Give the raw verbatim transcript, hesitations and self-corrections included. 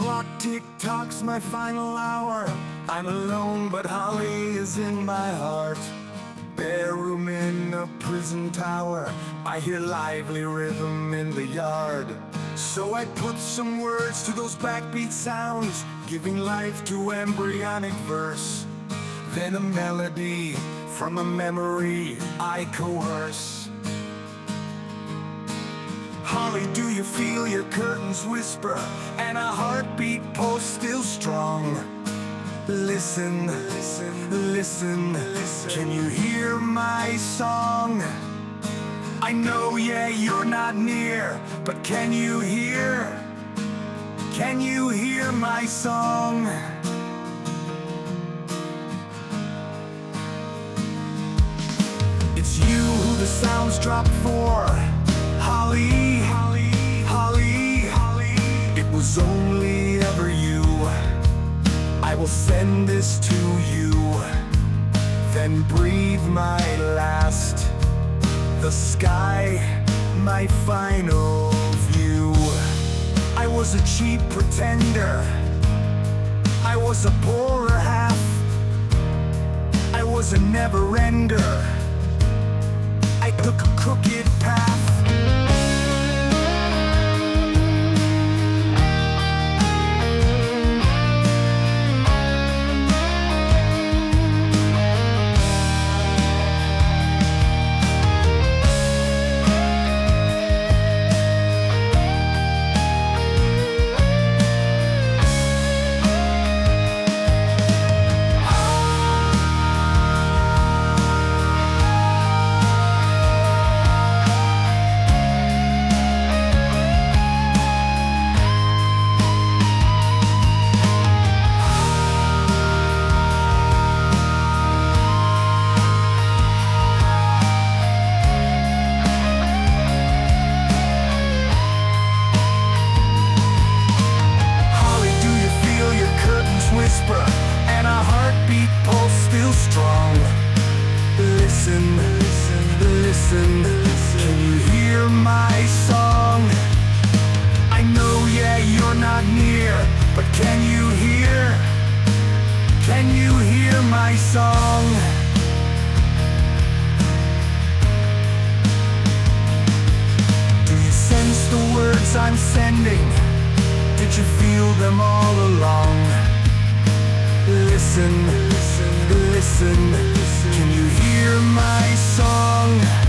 clock tick-tocks my final hour. I'm alone, but Holly is in my heart. Bare room in a prison tower, I hear lively rhythm in the yard. So I put some words to those backbeat sounds, giving life to embryonic verse. Then a melody from a memory I coerce. Holly, do you feel your curtains whisper and a heartbeat pulse still strong? Listen, listen, listen, listen. Can you hear my song? I know, yeah, you're not near, but can you hear? Can you hear my song? It's you who the sounds drop for. Holly, Holly, Holly, Holly. It was only ever you. I will send this to you, then breathe my last. The sky, my final view. I was a cheap pretender, I was a poorer half, I was a never-ender, I took a crooked path. And a heartbeat pulse still strong. Listen, listen, listen, listen. Can you hear my song? I know, yeah, you're not near, but can you hear? Can you hear my song? Do you sense the words I'm sending? Did you feel them all along? Listen, listen, listen, listen. Can you hear my song?